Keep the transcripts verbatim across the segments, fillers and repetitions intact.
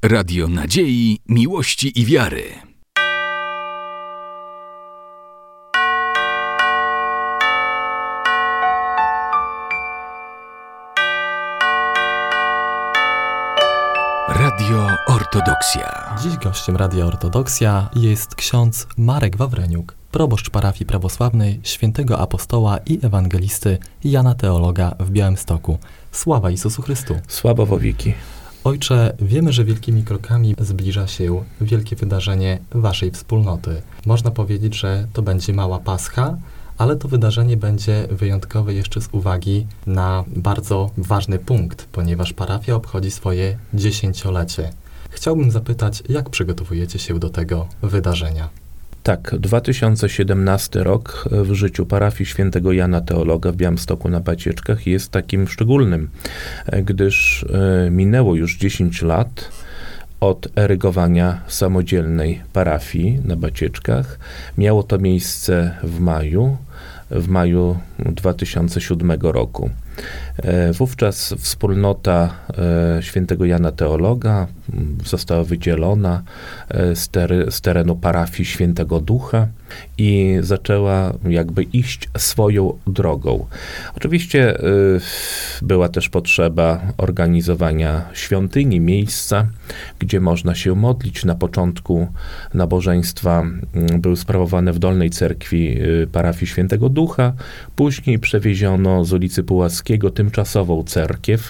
Radio Nadziei, Miłości i Wiary. Radio Ortodoksja. Dziś gościem Radia Ortodoksja jest ksiądz Marek Wawreniuk, proboszcz parafii prawosławnej świętego apostoła i ewangelisty Jana Teologa w Białymstoku. Sława Jezusu Chrystu. Sława wo wieki. Ojcze, wiemy, że wielkimi krokami zbliża się wielkie wydarzenie waszej wspólnoty. Można powiedzieć, że to będzie mała Pascha, ale to wydarzenie będzie wyjątkowe jeszcze z uwagi na bardzo ważny punkt, ponieważ parafia obchodzi swoje dziesięciolecie. Chciałbym zapytać, jak przygotowujecie się do tego wydarzenia? Tak, dwa tysiące siedemnasty rok w życiu parafii świętego Jana Teologa w Białymstoku na Bacieczkach jest takim szczególnym, gdyż minęło już dziesięć lat od erygowania samodzielnej parafii na Bacieczkach. Miało to miejsce w maju, w maju dwa tysiące siódmego roku. Wówczas wspólnota świętego Jana Teologa została wydzielona z, ter- z terenu parafii Świętego Ducha i zaczęła jakby iść swoją drogą. Oczywiście była też potrzeba organizowania świątyni, miejsca, gdzie można się modlić. Na początku nabożeństwa były sprawowane w Dolnej Cerkwi parafii Świętego Ducha, później przewieziono z ulicy Puławskiego tymczasową cerkiew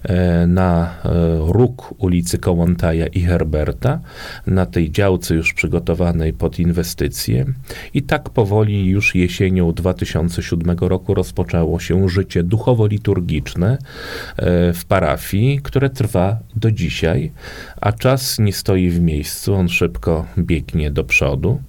na róg ulicy Kołłątaja i Herberta, na tej działce już przygotowanej pod inwestycje. I tak powoli już jesienią dwa tysiące siódmego roku rozpoczęło się życie duchowo-liturgiczne w parafii, które trwa do dzisiaj, a czas nie stoi w miejscu, on szybko biegnie do przodu.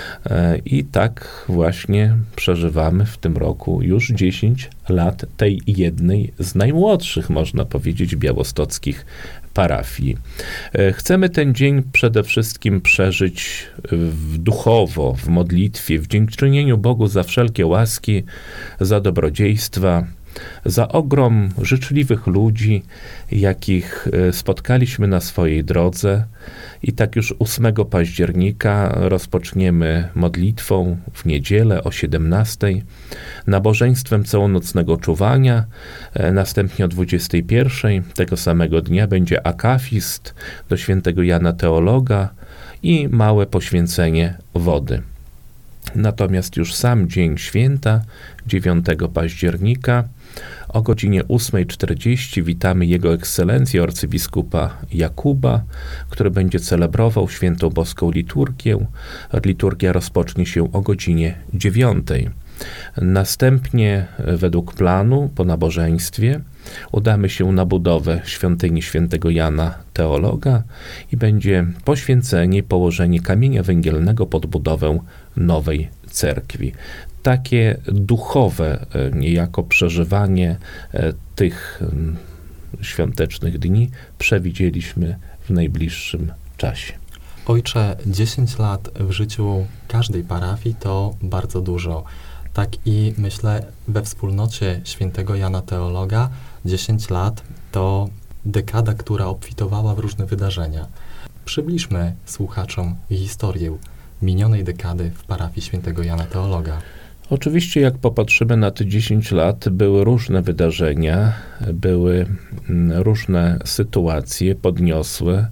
I tak właśnie przeżywamy w tym roku już dziesięć lat tej jednej z najmłodszych, można powiedzieć, białostockich parafii. Chcemy ten dzień przede wszystkim przeżyć w duchowo, w modlitwie, w dziękczynieniu Bogu za wszelkie łaski, za dobrodziejstwa, za ogrom życzliwych ludzi, jakich spotkaliśmy na swojej drodze. I tak już ósmego października rozpoczniemy modlitwą w niedzielę o siedemnastej, nabożeństwem całonocnego czuwania, następnie o dwudziestej pierwszej tego samego dnia będzie akafist do świętego Jana Teologa i małe poświęcenie wody. Natomiast już sam dzień święta, dziewiątego października, o godzinie ósmej czterdzieści witamy Jego Ekscelencję arcybiskupa Jakuba, który będzie celebrował świętą boską liturgię. Liturgia rozpocznie się o godzinie dziewiątej. Następnie według planu po nabożeństwie udamy się na budowę świątyni świętego Jana Teologa i będzie poświęcenie i położenie kamienia węgielnego pod budowę nowej cerkwi. Takie duchowe niejako przeżywanie tych świątecznych dni przewidzieliśmy w najbliższym czasie. Ojcze, dziesięć lat w życiu każdej parafii to bardzo dużo. Tak i myślę, we wspólnocie świętego Jana Teologa dziesięć lat to dekada, która obfitowała w różne wydarzenia. Przybliżmy słuchaczom historię minionej dekady w parafii świętego Jana Teologa. Oczywiście, jak popatrzymy na te dziesięć lat, były różne wydarzenia, były różne sytuacje podniosłe,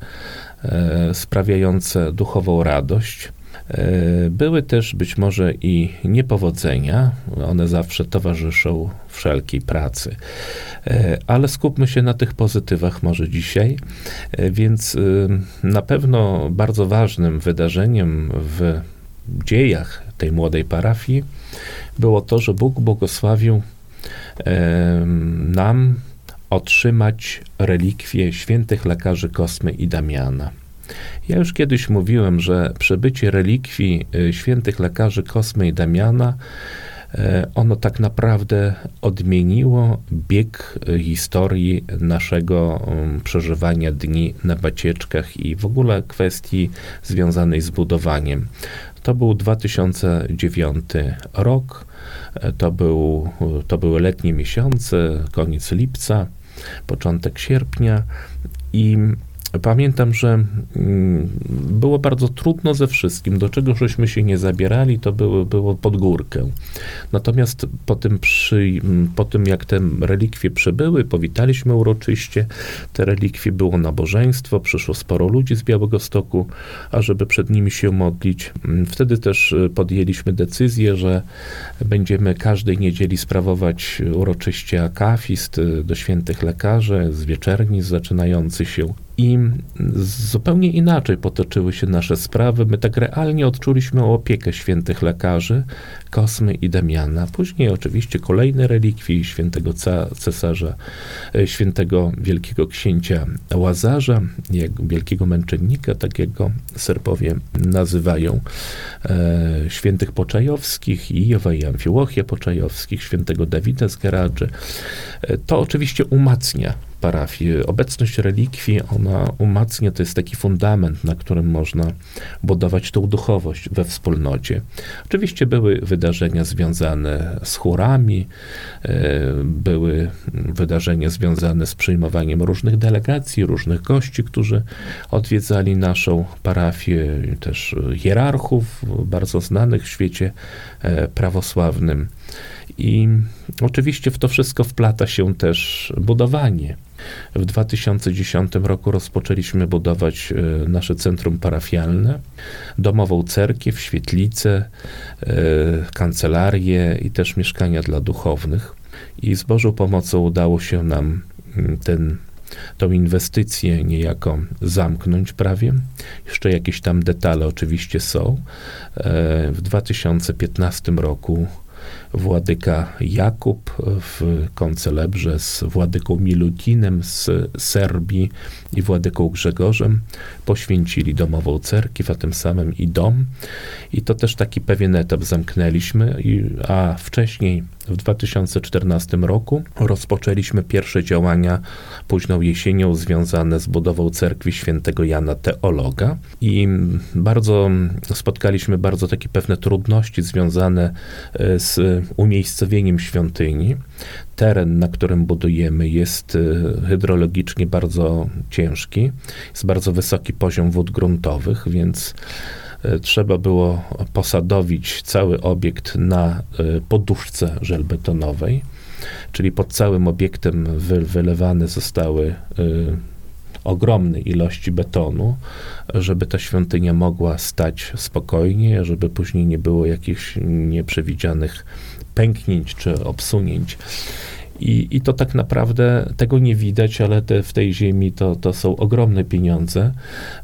e, sprawiające duchową radość. E, były też być może i niepowodzenia, one zawsze towarzyszą wszelkiej pracy. E, ale skupmy się na tych pozytywach może dzisiaj, e, więc e, na pewno bardzo ważnym wydarzeniem w dziejach tej młodej parafii było to, że Bóg błogosławił e, nam otrzymać relikwie świętych lekarzy Kosmy i Damiana. Ja już kiedyś mówiłem, że przebycie relikwii e, świętych lekarzy Kosmy i Damiana e, ono tak naprawdę odmieniło bieg e, historii naszego e, przeżywania dni na Bacieczkach i w ogóle kwestii związanej z budowaniem. To był dwa tysiące dziewiąty rok, to, był, to były letnie miesiące, koniec lipca, początek sierpnia i Pamiętam, że mm, było bardzo trudno ze wszystkim. Do czego żeśmy się nie zabierali, to było, było pod górkę. Natomiast po tym, przy, po tym, jak te relikwie przybyły, powitaliśmy uroczyście. Te relikwie, było nabożeństwo, przyszło sporo ludzi z Białegostoku, ażeby przed nimi się modlić. Wtedy też podjęliśmy decyzję, że będziemy każdej niedzieli sprawować uroczyście akafist do świętych lekarzy, z wieczerni zaczynający się. I zupełnie inaczej potoczyły się nasze sprawy. My tak realnie odczuliśmy opiekę świętych lekarzy, Kosmy i Damiana. Później oczywiście kolejne relikwie świętego ca- cesarza, świętego wielkiego księcia Łazarza, jak wielkiego męczennika, tak jak go Serbowie nazywają, e, świętych Poczajowskich, Ijowa i Amfiłochia Poczajowskich, świętego Dawida z Geradży. E, to oczywiście umacnia parafię. Obecność relikwii, ona umacnia, to jest taki fundament, na którym można budować tą duchowość we wspólnocie. Oczywiście były wydarzenia związane z chórami, były wydarzenia związane z przyjmowaniem różnych delegacji, różnych gości, którzy odwiedzali naszą parafię, też hierarchów bardzo znanych w świecie prawosławnym. I oczywiście w to wszystko wplata się też budowanie. W dwa tysiące dziesiątym roku rozpoczęliśmy budować nasze centrum parafialne, domową cerkiew, świetlicę, kancelarię i też mieszkania dla duchownych. I z Bożą pomocą udało się nam ten tą inwestycję niejako zamknąć prawie. Jeszcze jakieś tam detale oczywiście są. W dwa tysiące piętnastym roku władyka Jakub w koncelebrze z władyką Milutinem z Serbii i władyką Grzegorzem poświęcili domową cerkiew, a tym samym i dom. I to też taki pewien etap zamknęliśmy, a wcześniej w dwa tysiące czternastym roku rozpoczęliśmy pierwsze działania późną jesienią związane z budową cerkwi świętego Jana Teologa i bardzo spotkaliśmy bardzo takie pewne trudności związane z umiejscowieniem świątyni. Teren, na którym budujemy, jest hydrologicznie bardzo ciężki, jest bardzo wysoki poziom wód gruntowych, więc trzeba było posadowić cały obiekt na poduszce żelbetonowej, czyli pod całym obiektem wy, wylewane zostały y, ogromne ilości betonu, żeby ta świątynia mogła stać spokojnie, żeby później nie było jakichś nieprzewidzianych pęknięć czy obsunięć. I, I to tak naprawdę, tego nie widać, ale te, w tej ziemi to, to są ogromne pieniądze e,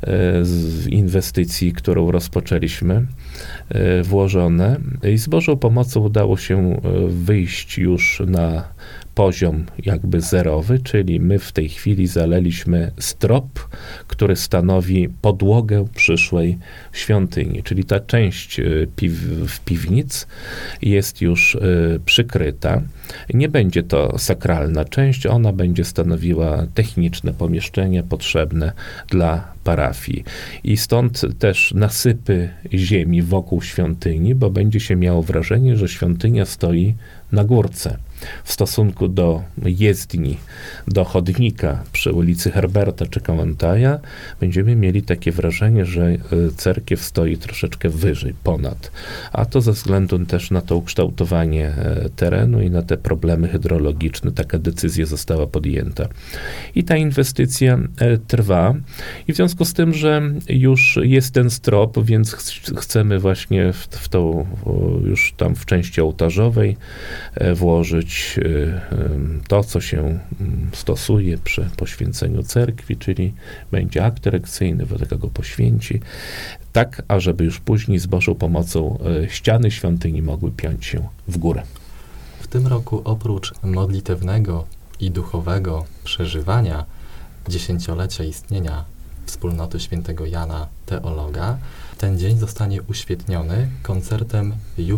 z inwestycji, którą rozpoczęliśmy, e, włożone. I z Bożą pomocą udało się wyjść już na poziom jakby zerowy, czyli my w tej chwili zaleliśmy strop, który stanowi podłogę przyszłej świątyni, czyli ta część piw, w piwnic jest już y, przykryta. Nie będzie to sakralna część, ona będzie stanowiła techniczne pomieszczenia potrzebne dla parafii. I stąd też nasypy ziemi wokół świątyni, bo będzie się miało wrażenie, że świątynia stoi na górce. W stosunku do jezdni, do chodnika przy ulicy Herberta czy Kołłątaja będziemy mieli takie wrażenie, że cerkiew stoi troszeczkę wyżej, ponad. A to ze względu też na to ukształtowanie terenu i na te problemy hydrologiczne. Taka decyzja została podjęta. I ta inwestycja trwa. I w związku z tym, że już jest ten strop, więc ch- chcemy właśnie w, w tą, już tam w części ołtarzowej włożyć to, co się stosuje przy poświęceniu cerkwi, czyli będzie akt erekcyjny, Watykan go poświęci, tak, ażeby już później z Bożą pomocą ściany świątyni mogły piąć się w górę. W tym roku oprócz modlitewnego i duchowego przeżywania dziesięciolecia istnienia wspólnoty świętego Jana Teologa, ten dzień zostanie uświetniony koncertem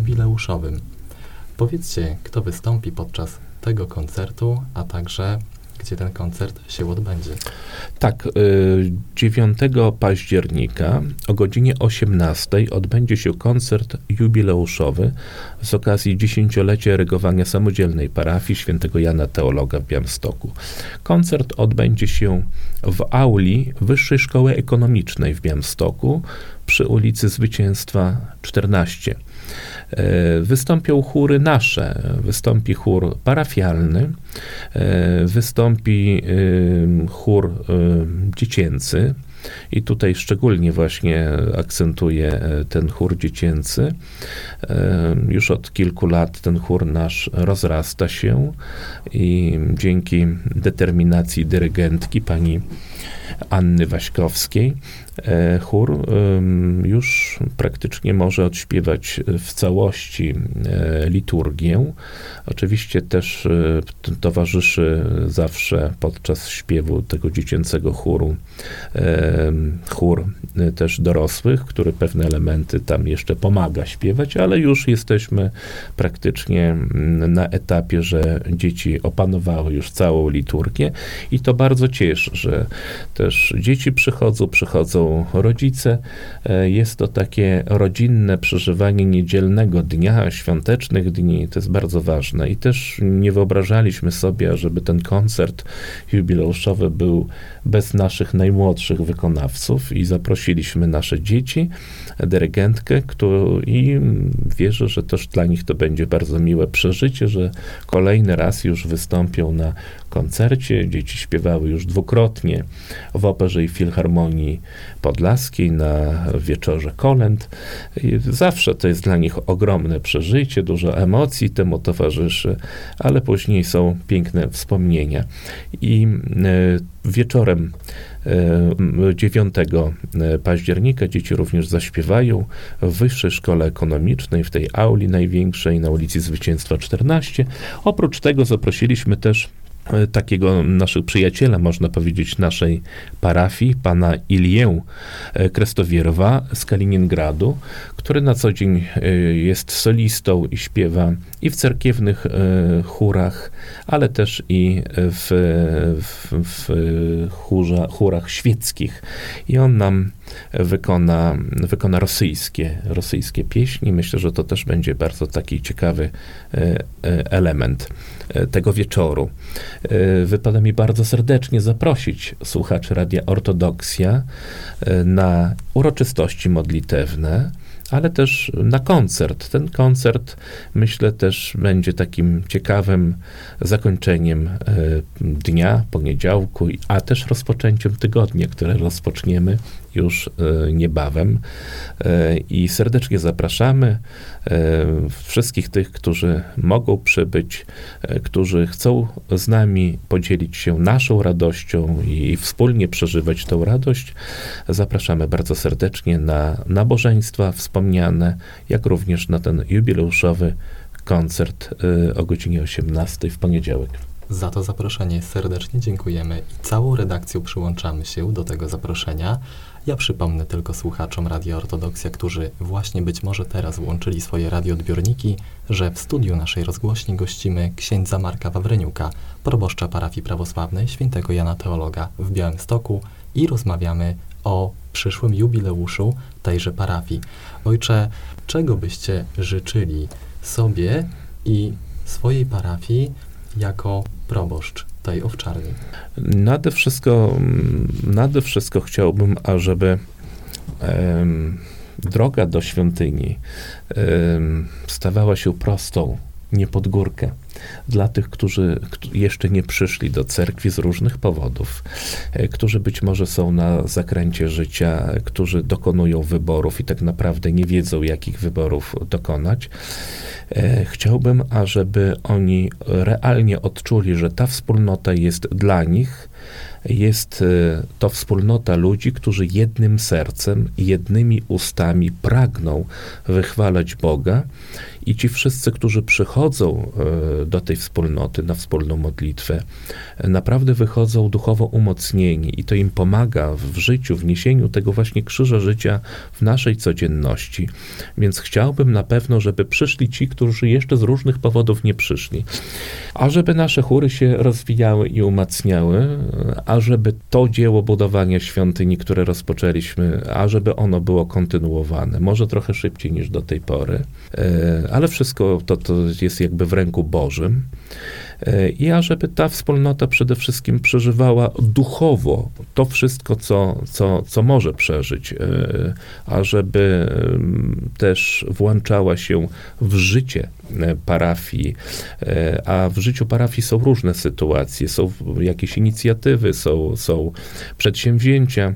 jubileuszowym. Powiedzcie, kto wystąpi podczas tego koncertu, a także gdzie ten koncert się odbędzie. Tak, dziewiątego października o godzinie osiemnastej odbędzie się koncert jubileuszowy z okazji dziesięciolecia erygowania samodzielnej parafii świętego Jana Teologa w Białymstoku. Koncert odbędzie się w auli Wyższej Szkoły Ekonomicznej w Białymstoku przy ulicy Zwycięstwa czternaście. Wystąpią chóry nasze, wystąpi chór parafialny, wystąpi chór dziecięcy i tutaj szczególnie właśnie akcentuję ten chór dziecięcy. Już od kilku lat ten chór nasz rozrasta się i dzięki determinacji dyrygentki pani Anny Waśkowskiej chór już praktycznie może odśpiewać w całości liturgię. Oczywiście też towarzyszy zawsze podczas śpiewu tego dziecięcego chóru chór też dorosłych, który pewne elementy tam jeszcze pomaga śpiewać, ale już jesteśmy praktycznie na etapie, że dzieci opanowały już całą liturgię i to bardzo cieszy, że też dzieci przychodzą, przychodzą rodzice. Jest to takie rodzinne przeżywanie niedzielnego dnia, świątecznych dni. To jest bardzo ważne i też nie wyobrażaliśmy sobie, żeby ten koncert jubileuszowy był bez naszych najmłodszych wykonawców i zaprosiliśmy nasze dzieci, dyrygentkę, który, i wierzę, że też dla nich to będzie bardzo miłe przeżycie, że kolejny raz już wystąpią na koncercie. Dzieci śpiewały już dwukrotnie w Operze i Filharmonii Podlaskiej na wieczorze kolęd. I zawsze to jest dla nich ogromne przeżycie, dużo emocji temu towarzyszy, ale później są piękne wspomnienia. I e, wieczorem dziewiątego października dzieci również zaśpiewają w Wyższej Szkole Ekonomicznej, w tej auli największej na ulicy Zwycięstwa czternaście. Oprócz tego zaprosiliśmy też takiego naszych przyjaciela, można powiedzieć, naszej parafii, pana Ilię Krestowierowa z Kaliningradu, który na co dzień jest solistą i śpiewa i w cerkiewnych chórach, ale też i w, w, w chórza, chórach świeckich. I on nam wykona, wykona rosyjskie, rosyjskie pieśni. Myślę, że to też będzie bardzo taki ciekawy element tego wieczoru. Wypada mi bardzo serdecznie zaprosić słuchaczy Radia Ortodoksja na uroczystości modlitewne, ale też na koncert. Ten koncert, myślę, też będzie takim ciekawym zakończeniem dnia, poniedziałku, a też rozpoczęciem tygodnia, które rozpoczniemy już niebawem. I serdecznie zapraszamy wszystkich tych, którzy mogą przybyć, którzy chcą z nami podzielić się naszą radością i wspólnie przeżywać tę radość. Zapraszamy bardzo serdecznie na nabożeństwa wspomniane, jak również na ten jubileuszowy koncert o godzinie osiemnastej w poniedziałek. Za to zaproszenie serdecznie dziękujemy i całą redakcją przyłączamy się do tego zaproszenia. Ja przypomnę tylko słuchaczom Radia Ortodoksja, którzy właśnie być może teraz włączyli swoje radioodbiorniki, że w studiu naszej rozgłośni gościmy księdza Marka Wawryniuka, proboszcza parafii prawosławnej świętego Jana Teologa w Białymstoku i rozmawiamy o przyszłym jubileuszu tejże parafii. Ojcze, czego byście życzyli sobie i swojej parafii jako proboszcz tej owczarni? Nade wszystko, nade wszystko chciałbym, ażeby em, droga do świątyni em, stawała się prostą, nie pod górkę. Dla tych, którzy jeszcze nie przyszli do cerkwi z różnych powodów, którzy być może są na zakręcie życia, którzy dokonują wyborów i tak naprawdę nie wiedzą, jakich wyborów dokonać. Chciałbym, ażeby oni realnie odczuli, że ta wspólnota jest dla nich Jest to wspólnota ludzi, którzy jednym sercem, jednymi ustami pragną wychwalać Boga i ci wszyscy, którzy przychodzą do tej wspólnoty na wspólną modlitwę, naprawdę wychodzą duchowo umocnieni i to im pomaga w życiu, w niesieniu tego właśnie krzyża życia w naszej codzienności. Więc chciałbym na pewno, żeby przyszli ci, którzy jeszcze z różnych powodów nie przyszli. A żeby nasze chóry się rozwijały i umacniały, a żeby to dzieło budowania świątyni, które rozpoczęliśmy, a żeby ono było kontynuowane. Może trochę szybciej niż do tej pory, ale wszystko to, to jest jakby w ręku Bożym. I a żeby ta wspólnota przede wszystkim przeżywała duchowo to wszystko, co, co, co może przeżyć, a żeby też włączała się w życie parafii, a w życiu parafii są różne sytuacje, są jakieś inicjatywy, są, są przedsięwzięcia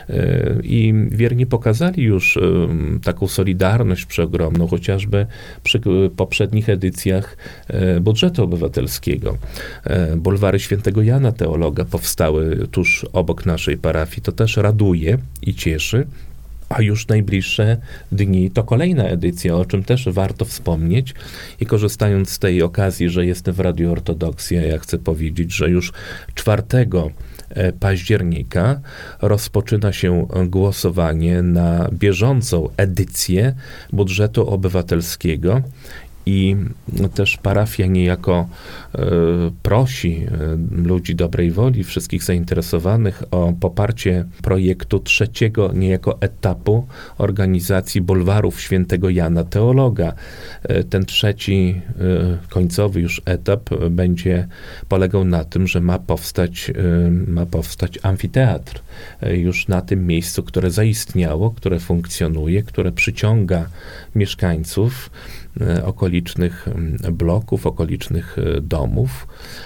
i wierni pokazali już taką solidarność przeogromną, chociażby przy poprzednich edycjach budżetu obywatelskiego. Bulwary Świętego Jana Teologa powstały tuż obok naszej parafii. To też raduje i cieszy. A już najbliższe dni to kolejna edycja, o czym też warto wspomnieć. I korzystając z tej okazji, że jestem w Radiu Ortodoksja, ja chcę powiedzieć, że już czwartego października rozpoczyna się głosowanie na bieżącą edycję budżetu obywatelskiego. I też parafia niejako e, prosi e, ludzi dobrej woli, wszystkich zainteresowanych o poparcie projektu trzeciego niejako etapu organizacji bulwarów Świętego Jana Teologa. E, ten trzeci, e, końcowy już etap będzie polegał na tym, że ma powstać, e, ma powstać amfiteatr e, już na tym miejscu, które zaistniało, które funkcjonuje, które przyciąga mieszkańców okolicznych bloków, okolicznych domów.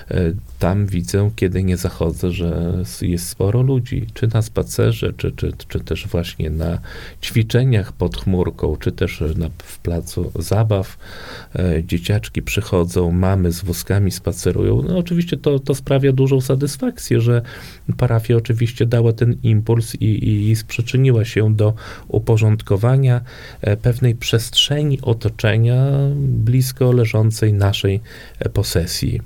Tam widzę, kiedy nie zachodzę, że jest sporo ludzi, czy na spacerze, czy, czy, czy też właśnie na ćwiczeniach pod chmurką, czy też na, w placu zabaw. Dzieciaczki przychodzą, mamy z wózkami spacerują. No oczywiście to, to sprawia dużą satysfakcję, że parafia oczywiście dała ten impuls i, i, i przyczyniła się do uporządkowania pewnej przestrzeni otoczenia blisko leżącej naszej posesji.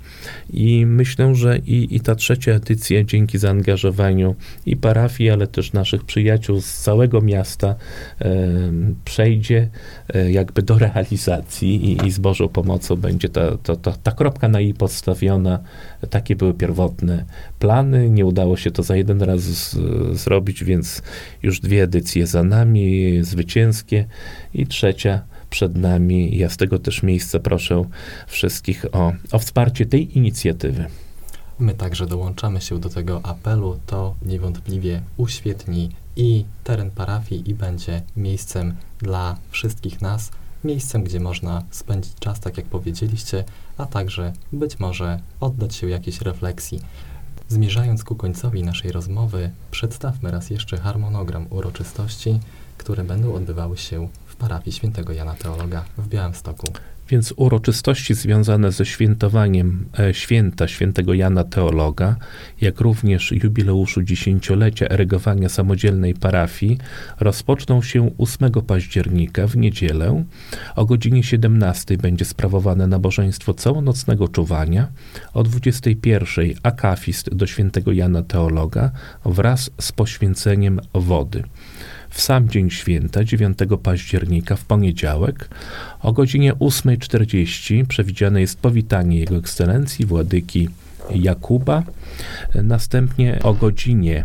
I myślę, że i, i ta trzecia edycja dzięki zaangażowaniu i parafii, ale też naszych przyjaciół z całego miasta e, przejdzie e, jakby do realizacji i, i z Bożą pomocą będzie ta, ta, ta, ta kropka na i postawiona. Takie były pierwotne plany. Nie udało się to za jeden raz z, zrobić, więc już dwie edycje za nami, zwycięskie i trzecia przed nami. Ja z tego też miejsca proszę wszystkich o, o wsparcie tej inicjatywy. My także dołączamy się do tego apelu. To niewątpliwie uświetni i teren parafii i będzie miejscem dla wszystkich nas, miejscem, gdzie można spędzić czas, tak jak powiedzieliście, a także być może oddać się jakiejś refleksji. Zmierzając ku końcowi naszej rozmowy, przedstawmy raz jeszcze harmonogram uroczystości, które będą odbywały się w parafii Świętego Jana Teologa w Białymstoku. Więc uroczystości związane ze świętowaniem e, święta Świętego Jana Teologa, jak również jubileuszu dziesięciolecia erygowania samodzielnej parafii rozpoczną się ósmego października w niedzielę. O godzinie siedemnastej będzie sprawowane nabożeństwo całonocnego czuwania. O dwudziestej pierwszej akafist do Świętego Jana Teologa wraz z poświęceniem wody. W sam dzień święta, dziewiątego października, w poniedziałek, o godzinie ósmej czterdzieści przewidziane jest powitanie Jego Ekscelencji Władyki Jakuba. Następnie o godzinie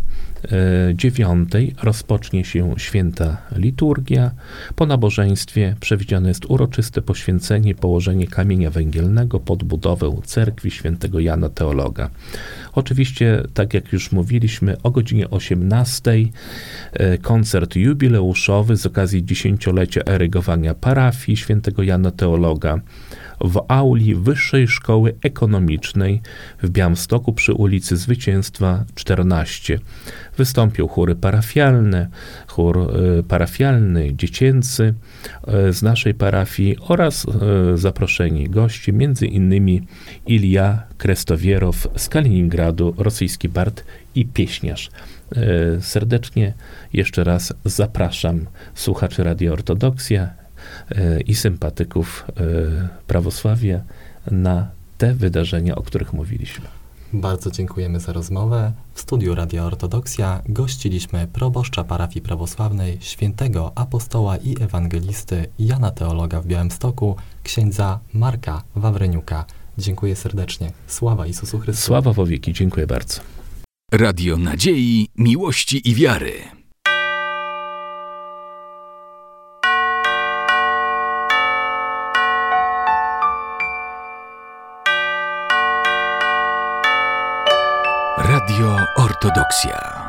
dziewiątej rozpocznie się święta liturgia. Po nabożeństwie przewidziane jest uroczyste poświęcenie, położenie kamienia węgielnego pod budowę cerkwi Świętego Jana Teologa. Oczywiście, tak jak już mówiliśmy, o godzinie osiemnastej koncert jubileuszowy z okazji dziesięciolecia erygowania parafii Świętego Jana Teologa. w auli Wyższej Szkoły Ekonomicznej w Białymstoku przy ulicy Zwycięstwa czternaście. Wystąpią chóry parafialne, chór y, parafialny, dziecięcy y, z naszej parafii oraz y, zaproszeni goście, między innymi Ilja Krestowierow z Kaliningradu, rosyjski bard i pieśniarz. Y, serdecznie jeszcze raz zapraszam słuchaczy Radia Ortodoksja y, i sympatyków y, prawosławia na te wydarzenia, o których mówiliśmy. Bardzo dziękujemy za rozmowę. W studiu Radia Ortodoksja gościliśmy proboszcza parafii prawosławnej świętego apostoła i ewangelisty Jana Teologa w Białymstoku, księdza Marka Wawreniuka. Dziękuję serdecznie. Sława Jezusu Chrystusowi. Sława w wieki. Dziękuję bardzo. Radio nadziei, miłości i wiary. Radio Ortodoksja.